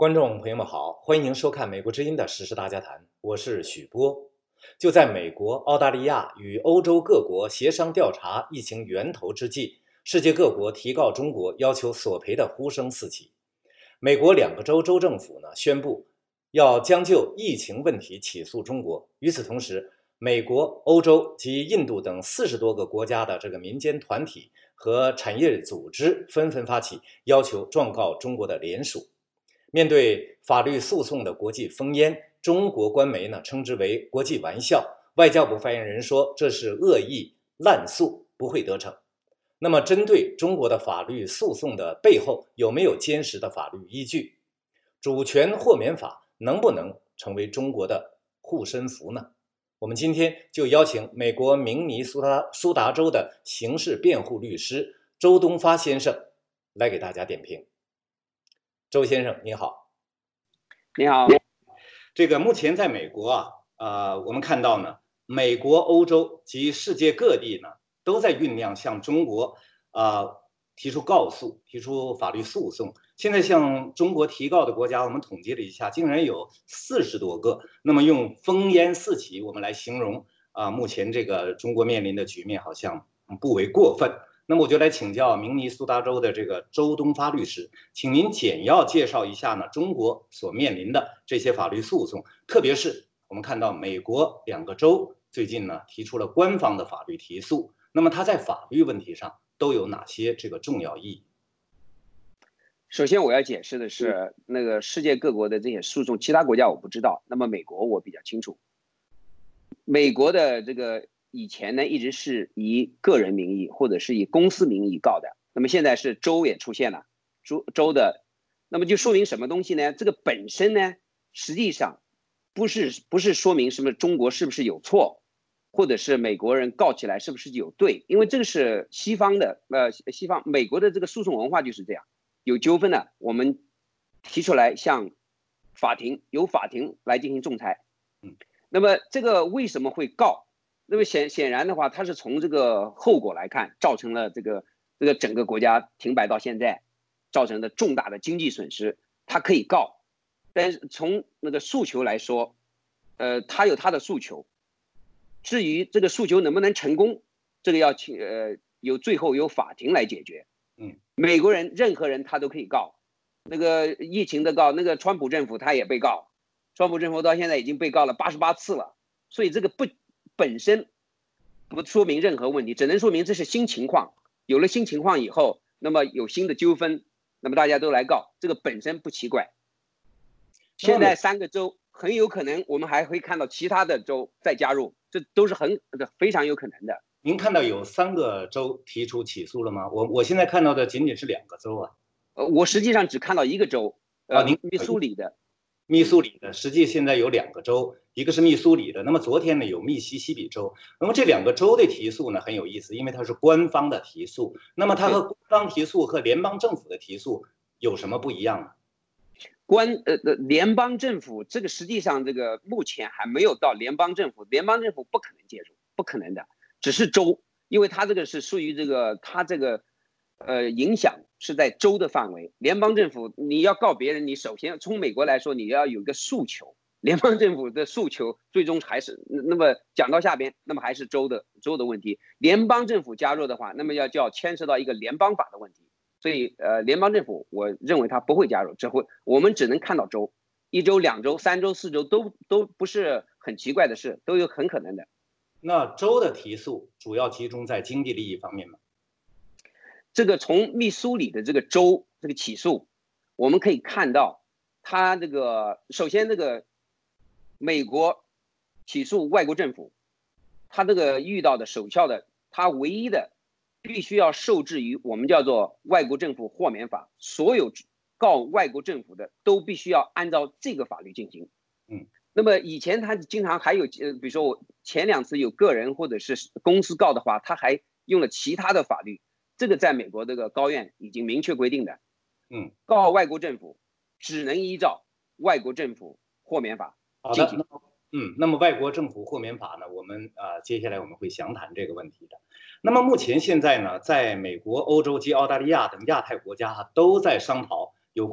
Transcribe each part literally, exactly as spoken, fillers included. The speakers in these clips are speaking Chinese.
观众朋友们好，欢迎收看美国之音的时事大家谈，我是许波。就在美国、澳大利亚与欧洲各国协商调查疫情源头之际，世界各国提告中国要求索赔的呼声四起。美国两个州州政府呢宣布要将就疫情问题起诉中国。与此同时，美国、欧洲及印度等四十多个国家的这个民间团体和产业组织纷纷发起要求状告中国的联署。面对法律诉讼的国际烽烟，中国官媒呢称之为国际玩笑，外交部发言人说这是恶意滥诉，不会得逞。那么针对中国的法律诉讼的背后有没有坚实的法律依据？主权豁免法能不能成为中国的护身符呢？我们今天就邀请美国明尼苏达苏达州的刑事辩护律师周东发先生来给大家点评。周先生你好。 你好。 这个目前在美国啊，呃，我们看到呢，美国、欧洲及世界各地呢，都在酝酿向中国呃提出告诉，提出法律诉讼。现在向中国提告的国家，我们统计了一下，竟然有四十多个。那么用烽烟四起，我们来形容啊、呃，目前这个中国面临的局面，好像不为过分。那么我就来请教明尼苏达州的这个周东发律师，请您简要介绍一下呢中国所面临的这些法律诉讼，特别是我们看到美国两个州最近呢提出了官方的法律提诉，那么它在法律问题上都有哪些这个重要意义？ 首先我要解释的是，那个世界各国的这些诉讼，其他国家我不知道，那么美国我比较清楚。美国的这个以前呢，一直是以个人名义或者是以公司名义告的，那么现在是州也出现了，州州的，那么就说明什么东西呢？这个本身呢，实际上不是不是说明什么中国是不是有错，或者是美国人告起来是不是有对，因为这个是西方的，呃，西方美国的这个诉讼文化就是这样，有纠纷呢，我们提出来向法庭，由法庭来进行仲裁。嗯，那么这个为什么会告？那么显显然的话，它是从这个后果来看，造成了这个这个整个国家停摆到现在，造成的重大的经济损失，它可以告。但是从那个诉求来说，呃，它有它的诉求。至于这个诉求能不能成功，这个要请呃由最后由法庭来解决。嗯，美国人任何人他都可以告，那个疫情的告，那个川普政府他也被告，川普政府到现在已经被告了八十八次了，所以这个不本身不说明任何问题，只能说明这是新情况。有了新情况以后，那么有新的纠纷，那么大家都来告，这个本身不奇怪。现在三个州很有可能，我们还会看到其他的州再加入，这都是很非常有可能的。 您看到有三个州提出起诉了吗？我我现在看到的仅仅是两个州啊。 呃，我实际上只看到一个州，呃，您密苏里的。 密苏里的，实际现在有两个州，一个是密苏里的，那么昨天呢有密西西比州，那么这两个州的提诉呢很有意思，因为它是官方的提诉，那么它和官方提诉和联邦政府的提诉有什么不一样呢？ 官呃呃联邦政府这个实际上这个目前还没有到联邦政府，联邦政府不可能介入，不可能的，只是州，因为它这个是属于这个它这个呃影响是在州的范围，联邦政府你要告别人，你首先从美国来说你要有一个诉求，联邦政府的诉求最终还是那么讲到下边，那么还是州的州的问题，联邦政府加入的话，那么要就要牵涉到一个联邦法的问题。所以，呃，联邦政府，我认为他不会加入，只会我们只能看到州，一州、两州、三州、四州都都不是很奇怪的事，都有很可能的。 那州的提诉主要集中在经济利益方面吗？ 这个从密苏里的这个州这个起诉，我们可以看到，他这个首先这个美国起诉外国政府，他这个遇到的首要的，他唯一的。必须要受制于我们叫做外国政府豁免法，所有告外国政府的都必须要按照这个法律进行。嗯，那么以前他经常还有，呃，比如说我前两次有个人或者是公司告的话，他还用了其他的法律，这个在美国这个高院已经明确规定的。嗯，告外国政府只能依照外国政府豁免法进行。 嗯，那么外国政府豁免法呢，我们呃接下来我们会详谈这个问题的。那么目前现在呢，在美国、欧洲及澳大利亚等亚太国家哈都在商讨有关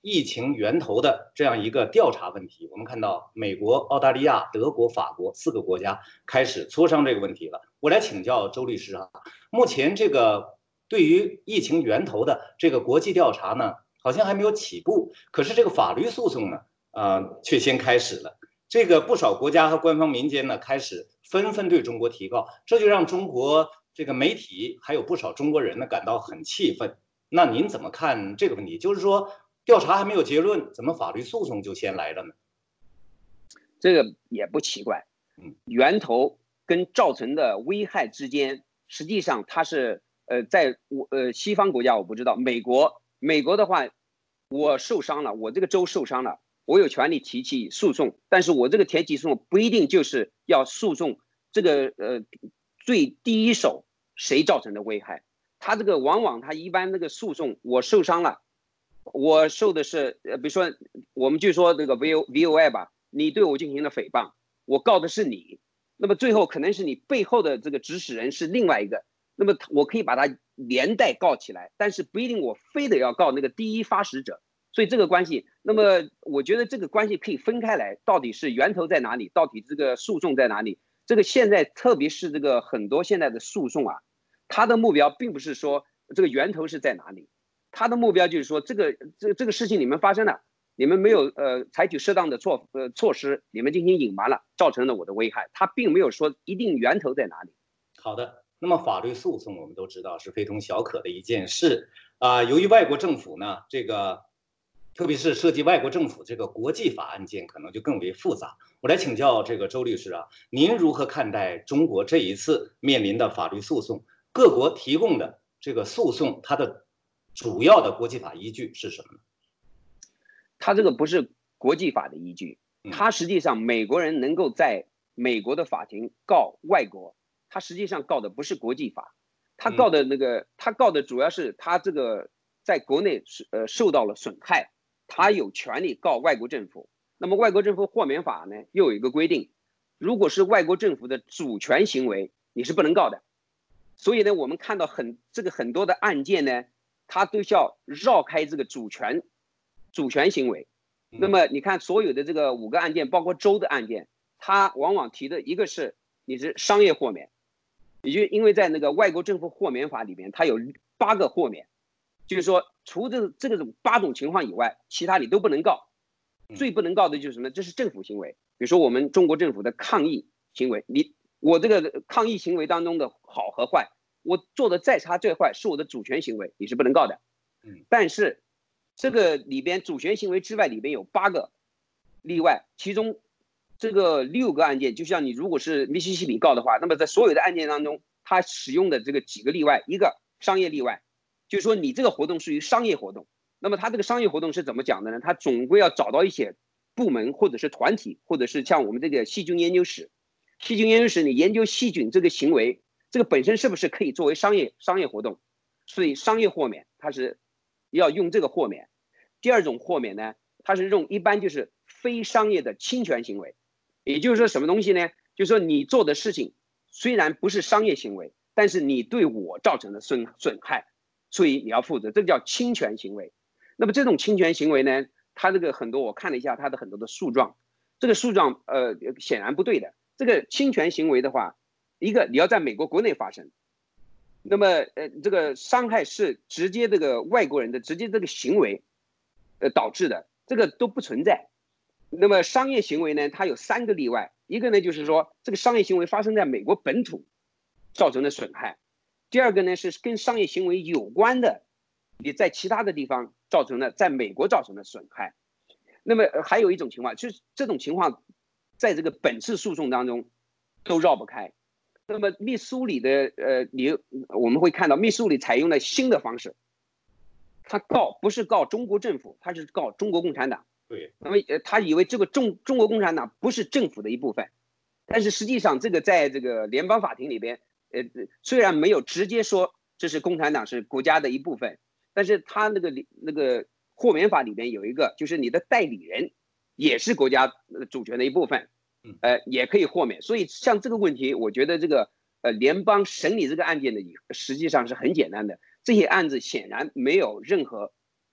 疫情源头的这样一个调查问题，我们看到美国、澳大利亚、德国、法国四个国家开始磋商这个问题了。我来请教周律师啊，目前这个对于疫情源头的这个国际调查呢，好像还没有起步，可是这个法律诉讼呢，呃，却先开始了。这个不少国家和官方民间呢，开始纷纷对中国提告，这就让中国这个媒体还有不少中国人呢感到很气愤。那您怎么看这个问题？就是说，调查还没有结论，怎么法律诉讼就先来了呢？ 这个也不奇怪，源头跟造成的危害之间，实际上它是呃，在我呃西方国家我不知道，美国美国的话，我受伤了，我这个州受伤了，我有权利提起诉讼，但是我这个提起诉讼不一定就是要诉讼这个呃最第一手谁造成的危害，他这个往往他一般那个诉讼，我受伤了。我受的是，呃，比如说，我们就说这个 V O V O I 吧，你对我进行了诽谤，我告的是你，那么最后可能是你背后的这个指使人是另外一个，那么我可以把它连带告起来，但是不一定我非得要告那个第一发始者，所以这个关系，那么我觉得这个关系可以分开来，到底是源头在哪里，到底这个诉讼在哪里？这个现在特别是这个很多现在的诉讼啊，它的目标并不是说这个源头是在哪里。他的目标就是说，这个这这个事情你们发生了，你们没有呃采取适当的措呃措施，你们进行隐瞒了，造成了我的危害。他并没有说一定源头在哪里。 好的，那么法律诉讼我们都知道是非同小可的一件事啊、呃。由于外国政府呢，这个特别是涉及外国政府这个国际法案件，可能就更为复杂。我来请教这个周律师啊，您如何看待中国这一次面临的法律诉讼？各国提供的这个诉讼，它的主要的国际法依据是什么呢？ 它这个不是国际法的依据，它实际上美国人能够在美国的法庭告外国，他实际上告的不是国际法，他告的那个他告的主要是他这个在国内呃受到了损害，他有权利告外国政府。那么外国政府豁免法呢又有一个规定，如果是外国政府的主权行为，你是不能告的。所以呢，我们看到很这个很多的案件呢。它都需要绕开这个主权，主权行为。那么你看所有的这个五个案件，包括州的案件，它往往提的一个是你是商业豁免，也就因为在那个外国政府豁免法里面，它有八个豁免，就是说除这这个种八种情况以外，其他你都不能告。最不能告的就是什么？这是政府行为，比如说我们中国政府的抗议行为，你我这个抗议行为当中的好和坏。我做的再差再坏是我的主权行为，你是不能告的。但是这个里边主权行为之外，里边有八个例外，其中这个六个案件，就像你如果是密西西比告的话，那么在所有的案件当中，它使用的这个几个例外，一个商业例外，就是说你这个活动属于商业活动。那么它这个商业活动是怎么讲的呢？它总归要找到一些部门或者是团体，或者是像我们这个细菌研究室，细菌研究室你研究细菌这个行为。这个本身是不是可以作为商业商业活动？所以商业豁免它是要用这个豁免。第二种豁免呢，它是用一般就是非商业的侵权行为，也就是说什么东西呢？就是说你做的事情虽然不是商业行为，但是你对我造成的损损害，所以你要负责，这个叫侵权行为。那么这种侵权行为呢，它这个很多我看了一下它的很多的诉状，这个诉状呃显然不对的。这个侵权行为的话。一个你要在美国国内发生，那么呃这个伤害是直接这个外国人的直接这个行为呃导致的，这个都不存在。那么商业行为呢，它有三个例外，一个呢就是说这个商业行为发生在美国本土造成的损害，第二个呢是跟商业行为有关的，你在其他的地方造成的在美国造成的损害。那么还有一种情况，就是这种情况在这个本次诉讼当中都绕不开。那么密苏里的呃，你我们会看到密苏里采用了新的方式，他告不是告中国政府，他是告中国共产党。 对。 那么呃，他以为这个中中国共产党不是政府的一部分，但是实际上这个在这个联邦法庭里边，呃，虽然没有直接说这是共产党是国家的一部分，但是他那个那个豁免法里边有一个，就是你的代理人也是国家主权的一部分。呃，也可以豁免，所以像这个问题，我觉得这个呃联邦审理这个案件的实际上是很简单的。这些案子显然没有任何，呃，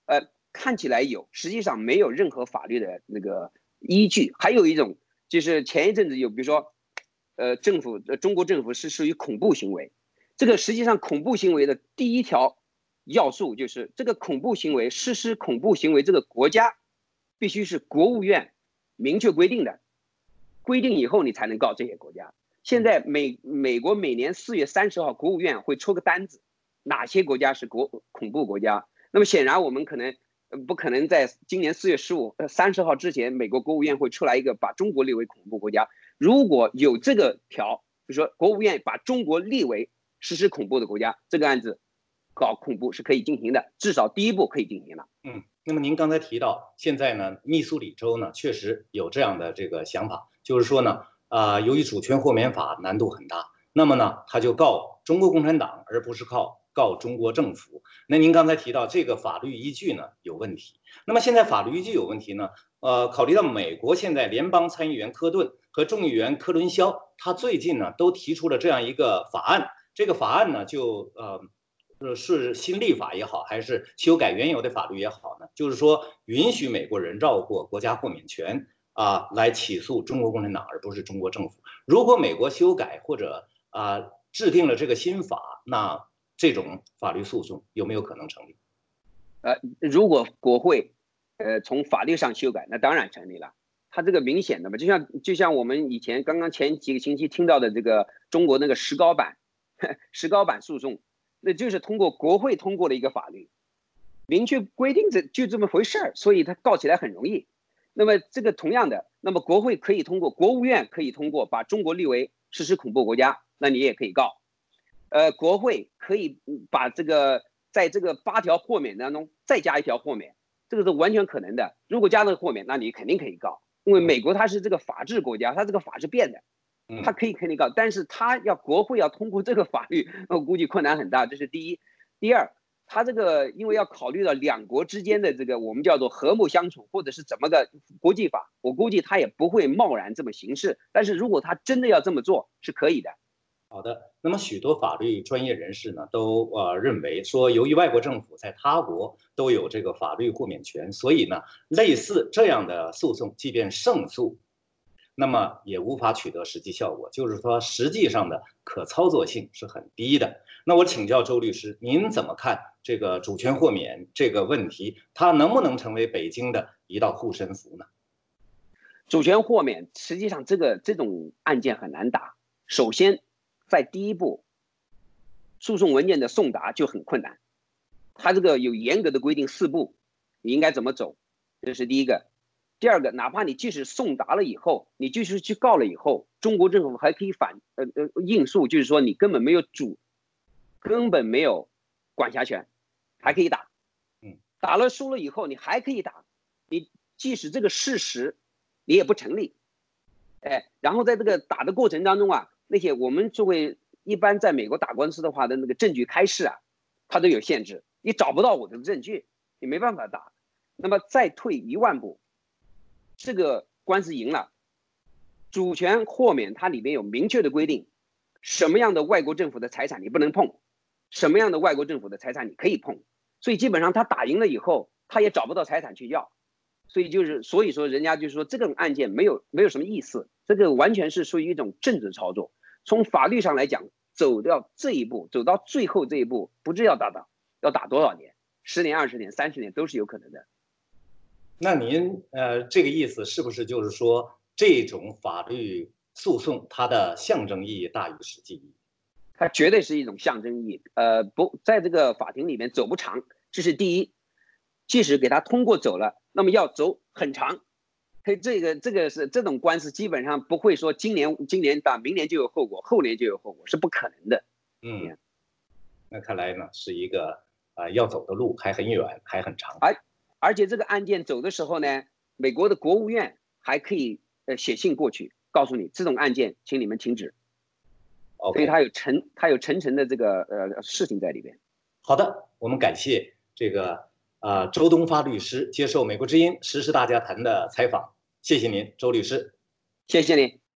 看起来有，实际上没有任何法律的那个依据。还有一种就是前一阵子有，比如说，呃，政府呃中国政府是属于恐怖行为，这个实际上恐怖行为的第一条要素就是这个恐怖行为实施恐怖行为这个国家必须是国务院明确规定的，规定以后你才能告这些国家。现在美美国每年四月三十号国务院会出个单子，哪些国家是国恐怖国家？那么显然我们可能不可能在今年四月十五呃三十号之前，美国国务院会出来一个把中国列为恐怖国家。如果有这个条，比如说国务院把中国列为实施恐怖的国家，这个案子搞恐怖是可以进行的，至少第一步可以进行了。 嗯，那么您刚才提到，现在呢，密苏里州呢确实有这样的这个想法，就是说呢，啊、呃，由于主权豁免法难度很大，那么呢，他就告中国共产党，而不是靠告中国政府。那您刚才提到这个法律依据呢有问题，那么现在法律依据有问题呢，呃，考虑到美国现在联邦参议员科顿和众议员科伦肖，他最近呢都提出了这样一个法案，这个法案呢就呃。是新立法也好，还是修改原有的法律也好呢？就是说，允许美国人绕过国家豁免权啊，来起诉中国共产党，而不是中国政府。如果美国修改或者啊制定了这个新法，那这种法律诉讼有没有可能成立？ 呃，如果国会呃从法律上修改，那当然成立了。它这个明显的嘛，就像就像我们以前刚刚前几个星期听到的这个中国那个石膏版石膏版诉讼。那就是通过国会通过的一个法律，明确规定这就这么回事儿，所以它告起来很容易。那么这个同样的，那么国会可以通过，国务院可以通过把中国列为实施恐怖国家，那你也可以告。呃，国会可以把这个在这个八条豁免当中再加一条豁免，这个是完全可能的。如果加了豁免，那你肯定可以告，因为美国它是这个法治国家，它这个法是变的。他可以肯定告，但是他要国会要通过这个法律，我估计困难很大。这是第一。第二，他这个因为要考虑到两国之间的这个我们叫做和睦相处，或者是怎么个国际法，我估计他也不会贸然这么行事。但是如果他真的要这么做，是可以的。 好的，那么许多法律专业人士呢，都呃认为说，由于外国政府在他国都有这个法律豁免权，所以呢，类似这样的诉讼，即便胜诉，那么也无法取得实际效果，就是说实际上的可操作性是很低的。那我请教周律师，您怎么看这个主权豁免这个问题？它能不能成为北京的一道护身符呢？ 主权豁免实际上这个这种案件很难打。首先，在第一步，诉讼文件的送达就很困难，它这个有严格的规定四步，你应该怎么走，这是第一个。第二个，哪怕你即使送达了以后，你即使去告了以后，中国政府还可以反呃呃应诉，就是说你根本没有主，根本没有管辖权，还可以打。 嗯， 打了输了以后，你还可以打，你即使这个事实你也不成立。哎，然后在这个打的过程当中啊，那些我们作为一般在美国打官司的话的那个证据开示啊，它都有限制，你找不到我的证据，你没办法打。那么再退一万步。这个官司赢了，主权豁免它里面有明确的规定，什么样的外国政府的财产你不能碰，什么样的外国政府的财产你可以碰，所以基本上他打赢了以后，他也找不到财产去要，所以就是所以说人家就是说这种案件没有没有什么意思，这个完全是属于一种政治操作。从法律上来讲，走到这一步，走到最后这一步，不知要打到要打多少年，十年、二十年、三十年都是有可能的。 那您呃这个意思是不是就是说，这种法律诉讼它的象征意义大于实际意义？ 它绝对是一种象征意义，呃，不在这个法庭里面走不长，这是第一。即使给他通过走了，那么要走很长。这个这个是这种官司基本上不会说今年今年打，明年就有后果，后年就有后果，是不可能的。 嗯，那看来呢是一个啊、呃、要走的路还很远，还很长。 而而且这个案件走的时候呢，美国的国务院还可以呃写信过去，告诉你这种案件，请你们停止。 Okay. 所以它有层它有层层的这个呃事情在里边。 好的，我们感谢这个啊、呃、周东发律师接受美国之音时事大家谈的采访，谢谢您，周律师， 谢谢你。